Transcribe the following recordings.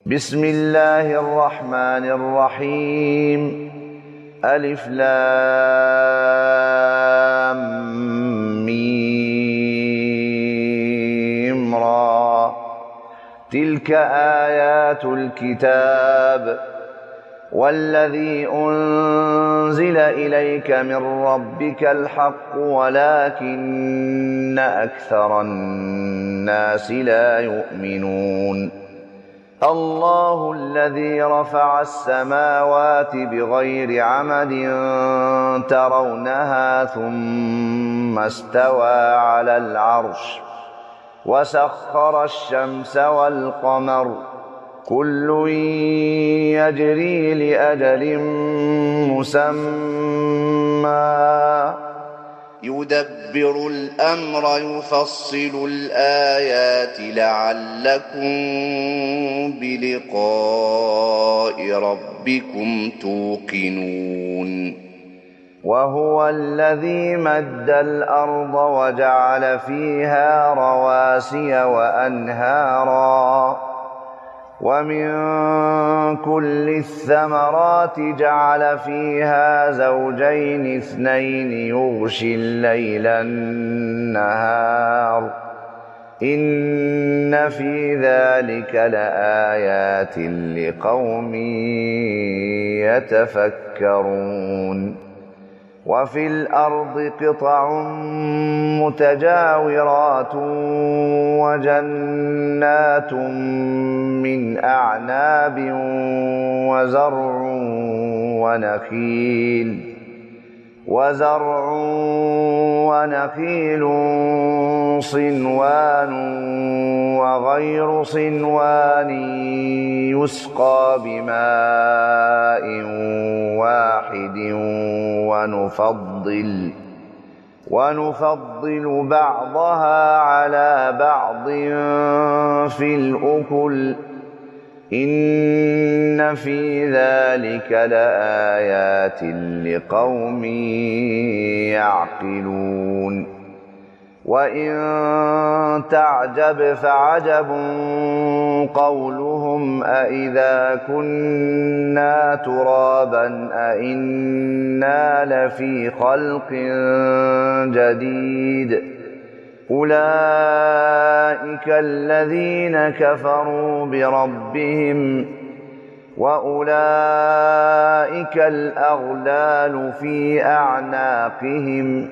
بسم الله الرحمن الرحيم. ألف لام ميم را. تلك آيات الكتاب والذي أنزل إليك من ربك الحق ولكن أكثر الناس لا يؤمنون. الله الذي رفع السماوات بغير عمد ترونها ثم استوى على العرش وسخر الشمس والقمر كل يجري لأجل مسمى يدبر الأمر يفصل الآيات لعلكم بلقاء ربكم توقنون. وهو الذي مد الأرض وجعل فيها رواسي وأنهارا ومن كل الثمرات جعل فيها زوجين اثنين يغشي الليل النهار إن في ذلك لآيات لقوم يتفكرون. وفي الأرض قطع متجاورات وجنات من أعناب وزرع ونخيل صنوان وغير صنوان يسقى بماء واحد ونفضل بعضها على بعض في الأكل إن في ذلك لآيات لقوم يعقلون. وإن تعجب فعجب قولهم أإذا كنا ترابا أإنا لفي خلق جديد أولئك الذين كفروا بربهم وأولئك الأغلال في أعناقهم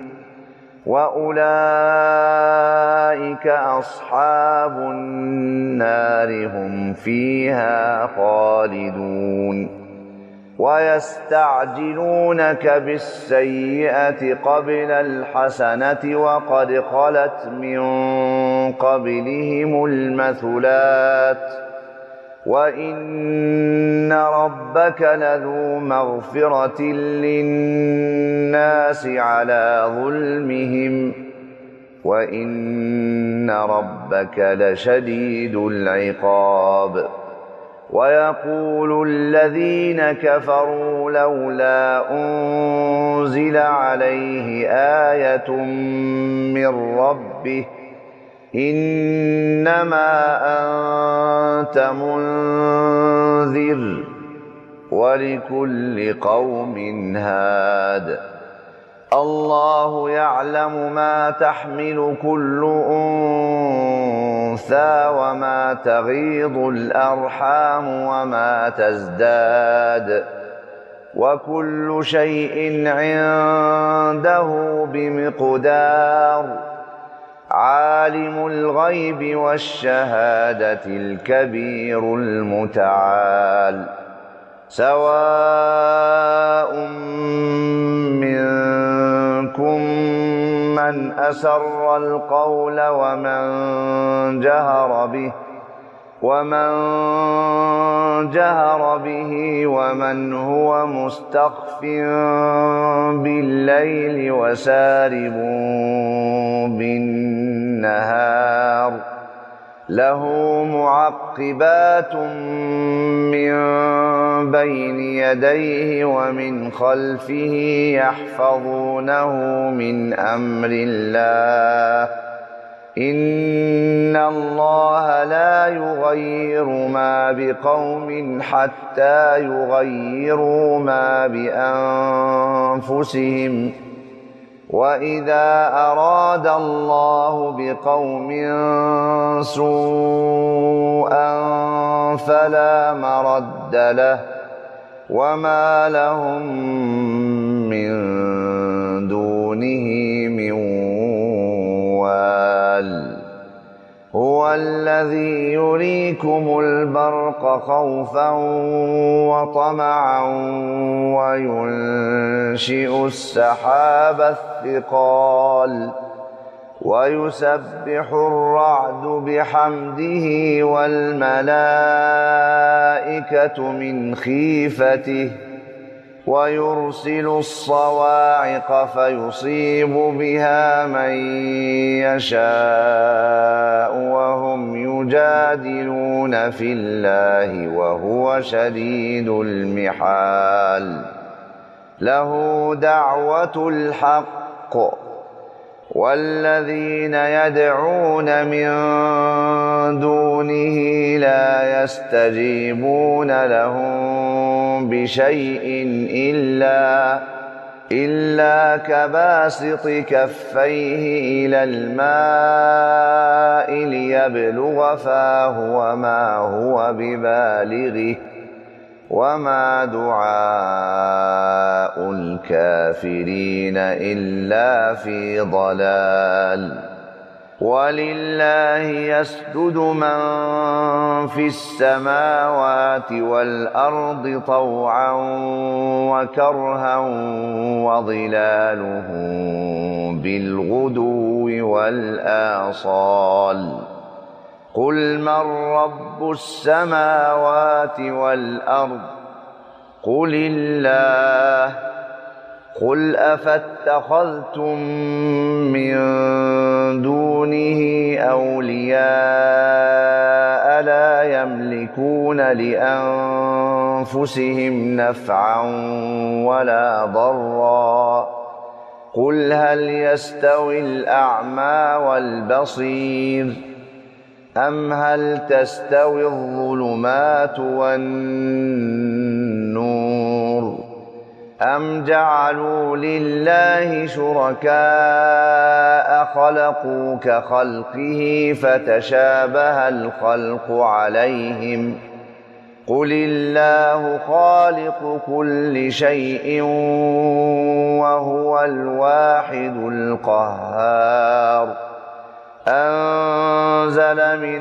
وأولئك أصحاب النار هم فيها خالدون. ويستعجلونك بالسيئة قبل الحسنة وقد خلت من قبلهم المثلات وإن ربك لذو مغفرة للناس على ظلمهم وإن ربك لشديد العقاب. ويقول الذين كفروا لولا أنزل عليه آية من ربه إنما أنت منذر ولكل قوم هاد. الله يعلم ما تحمل كل أنثى وما تغيض الأرحام وما تزداد وكل شيء عنده بمقدار. عالم الغيب والشهادة الكبير المتعال. سواء منكم من أسر القول ومن جهر به ومن هو مستخف بالليل وسارب بالنهار له معقبات من بين يديه ومن خلفه يحفظونه من أمر الله إن الله لا يغير ما بقوم حتى يغيروا ما بأنفسهم وإذا أراد الله بقوم سوءا فلا مرد له وما لهم من دونه من وال هو الذي يريكم البرق خوفا وطمعا وينشئ السحاب الثقال ويسبح الرعد بحمده والملائكة من خيفته ويرسل الصواعق فيصيب بها من يشاء وهم يجادلون في الله وهو شديد المحال له دعوة الحق والذين يدعون من دونه لا يستجيبون لهم بشيء إلا كباسط كفيه إلى الماء ليبلغ فاه وما هو ببالغه وما دعاء الكافرين إلا في ضلال ولله يسجد من في السماوات والأرض طوعا وكرها وظلالهم بالغدو والآصال قل من رب السماوات والأرض قل الله قل أفاتخذتم من دونه أولياء لا يملكون لأنفسهم نفعا ولا ضرا قل هل يستوي الأعمى والبصير أم هل تستوي الظلمات والنور أم جعلوا لله شركاء خلقوا كخلقه فتشابه الخلق عليهم قل الله خالق كل شيء وهو الواحد القهار أنزل من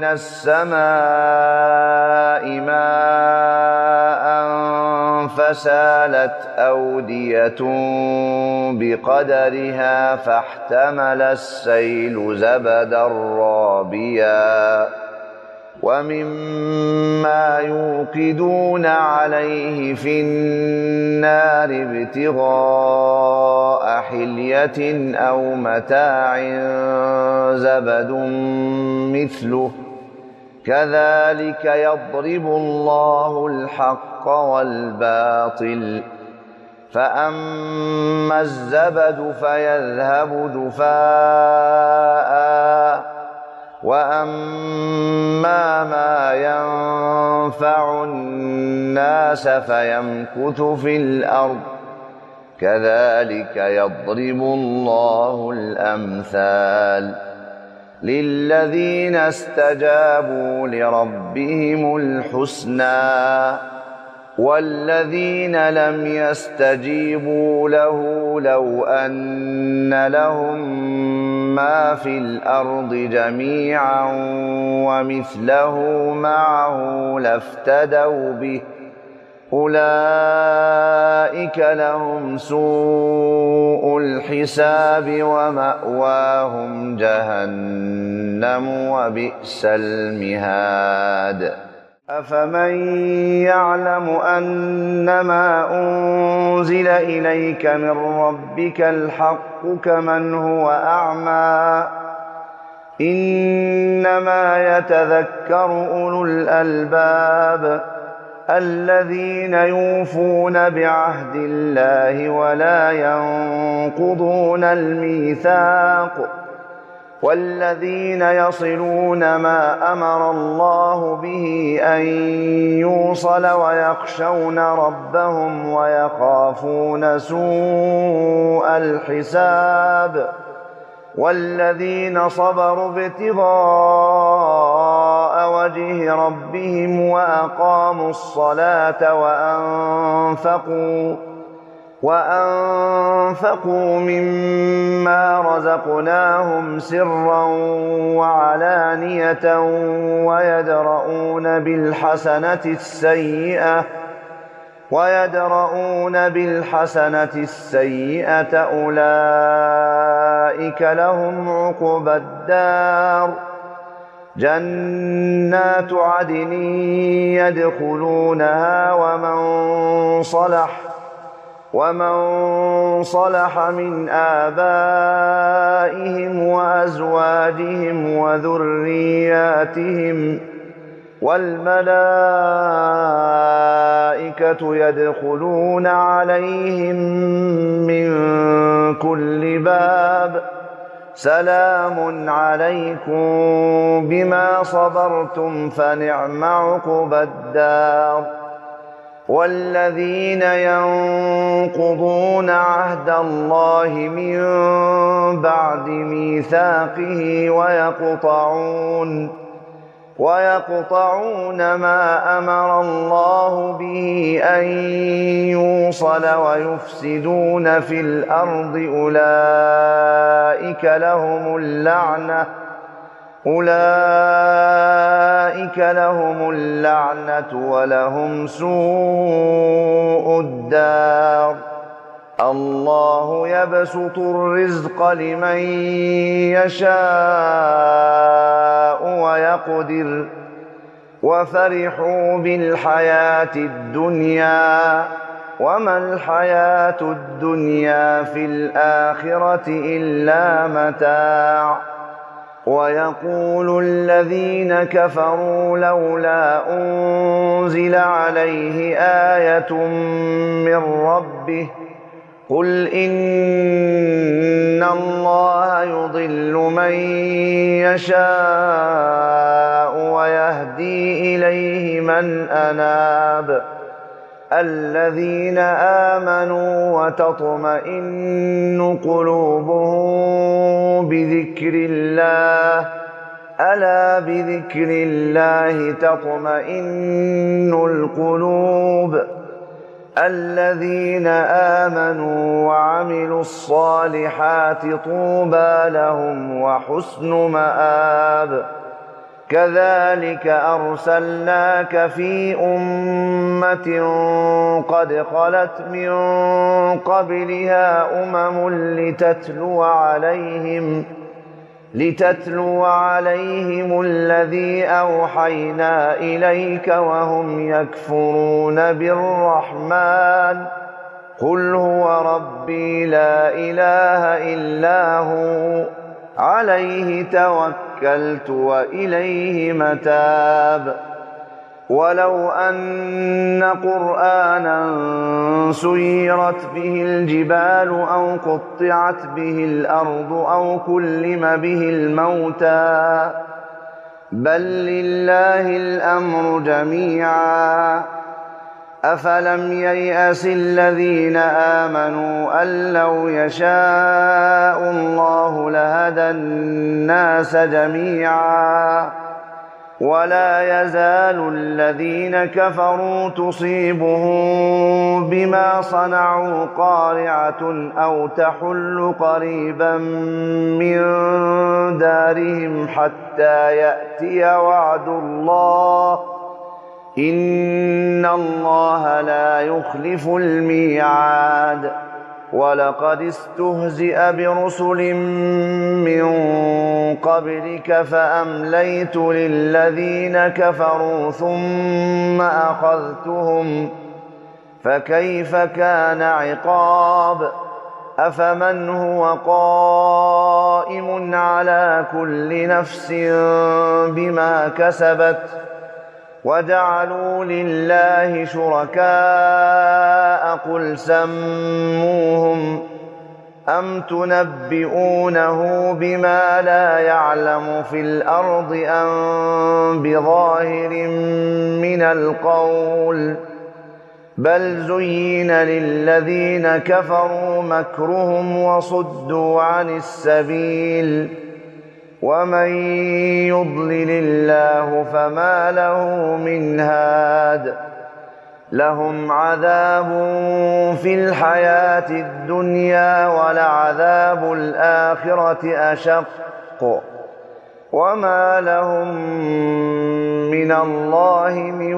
السماء ماء فسالت أودية بقدرها فاحتمل السيل زبدا رابيا ومما يوقدون عليه في النار ابتغاء حلية أو متاع زبد مثله كذلك يضرب الله الحق والباطل فأما الزبد فيذهب دفاء وأما ما ينفع الناس فيمكث في الأرض كذلك يضرب الله الأمثال للذين استجابوا لربهم الحسنى والذين لم يستجيبوا له لو أن لهم ما في الأرض جميعا ومثله معه لافتدوا به أولئك لهم سوء الحساب ومأواهم جهنم وبئس المهاد أفمن يعلم أنما أنزل إليك من ربك الحق كمن هو أعمى إنما يتذكر أولو الألباب الذين يوفون بعهد الله ولا ينقضون الميثاق والذين يصلون ما أمر الله به أن يوصل ويخشون ربهم ويخافون سوء الحساب والذين صبروا ابتغاء وجه ربهم وأقاموا الصلاة وأنفقوا مما رزقناهم سرا وعلانية ويدرؤون بالحسنة السيئة أولئك لهم عقبى الدار جنات عدن يدخلونها ومن صلح من آبائهم وأزواجهم وذرياتهم والملائكة يدخلون عليهم من كل باب سلام عليكم بما صبرتم فنعم عقبى الدار والذين ينقضون عهد الله من بعد ميثاقه ويقطعون ما أمر الله به أن يوصل ويفسدون في الأرض أولئك لهم اللعنة ولهم سوء الدار الله يبسط الرزق لمن يشاء ويقدر وفرحوا بالحياة الدنيا وما الحياة الدنيا في الآخرة إلا متاع ويقول الذين كفروا لولا أنزل عليه آية من ربه قل إن الله يضل من يشاء ويهدي إليه من أناب الذين آمنوا وتطمئن قلوبهم بذكر الله ألا بذكر الله تطمئن القلوب الذين آمنوا وعملوا الصالحات طوبى لهم وحسن مآب كذلك أرسلناك في أمة قد خلت من قبلها لتتلو عليهم الذي أوحينا إليك وهم يكفرون بالرحمن قل هو ربي لا إله إلا هو عليه توكلت وإليه متاب ولو أن قرآنا سيرت به الجبال أو قطعت به الأرض أو كلم به الموتى بل لله الأمر جميعا أفلم ييأس الذين آمنوا أن لو يشاء الله لهدى الناس جميعا ولا يزال الذين كفروا تصيبهم بما صنعوا قارعة أو تحل قريبا من دارهم حتى يأتي وعد الله إن الله لا يخلف الميعاد ولقد استهزئ برسل من قبلك فأمليت للذين كفروا ثم أخذتهم فكيف كان عقاب أفمن هو قائم على كل نفس بما كسبت وجعلوا لله شركاء قل سموهم أم تنبئونه بما لا يعلم في الأرض أم بظاهر من القول بل زين للذين كفروا مكرهم وصدوا عن السبيل ومن يضلل الله فما له من هاد لهم عذاب في الحياة الدنيا ولعذاب الآخرة أشق وما لهم من الله من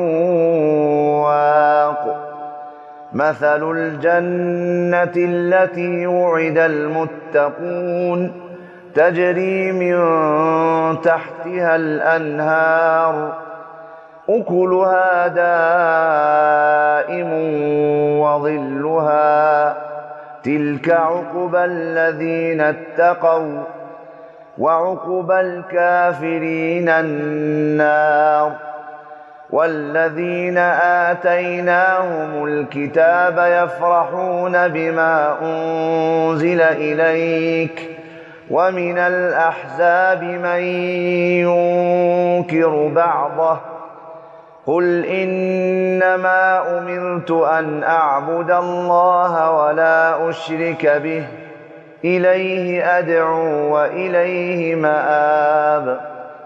واق مثل الجنة التي وعد المتقون تجري من تحتها الأنهار أكلها دائم وظلها تلك عقبى الذين اتقوا وعقبى الكافرين النار والذين آتيناهم الكتاب يفرحون بما أنزل إليك ومن الأحزاب من ينكر بعضه قل إنما أمرت أن أعبد الله ولا أشرك به إليه أدعو وإليه مآب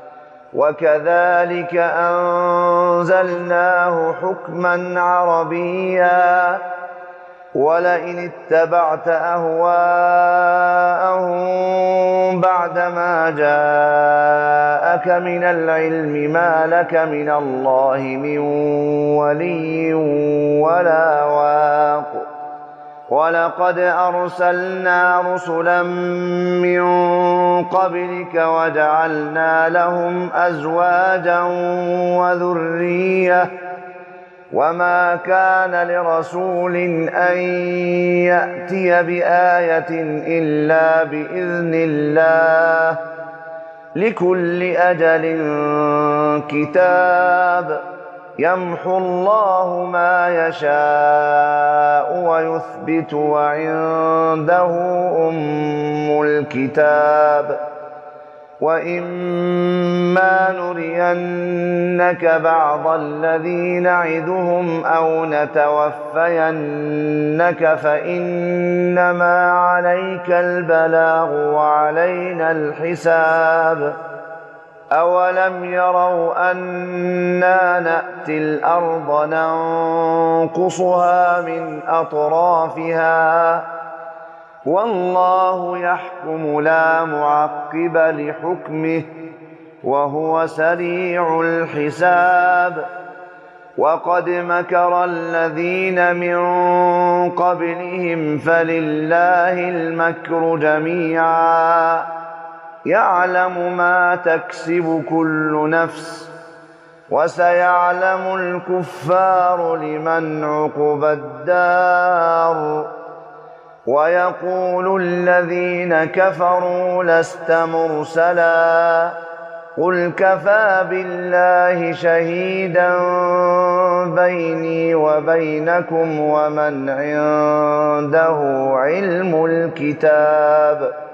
وكذلك أنزلناه حكما عربيا ولئن اتبعت أهواءهم بعدما جاءك من العلم ما لك من الله من ولي ولا واق ولقد أرسلنا رسلا من قبلك وجعلنا لهم أزواجا وذرية وما كان لرسول أن يأتي بآية إلا بإذن الله لكل أجل كتاب يمحو الله ما يشاء ويثبت وعنده أم الكتاب وإما نرينك بعض الذي نعدهم أو نتوفينك فإنما عليك البلاغ وعلينا الحساب أولم يروا أنا نأتي الأرض ننقصها من أطرافها والله يحكم لا معقب لحكمه وهو سريع الحساب وقد مكر الذين من قبلهم فلله المكر جميعا يعلم ما تكسب كل نفس وسيعلم الكفار لمن عقبى الدار ويقول الذين كفروا لست مرسلا قل كفى بالله شهيدا بيني وبينكم ومن عنده علم الكتاب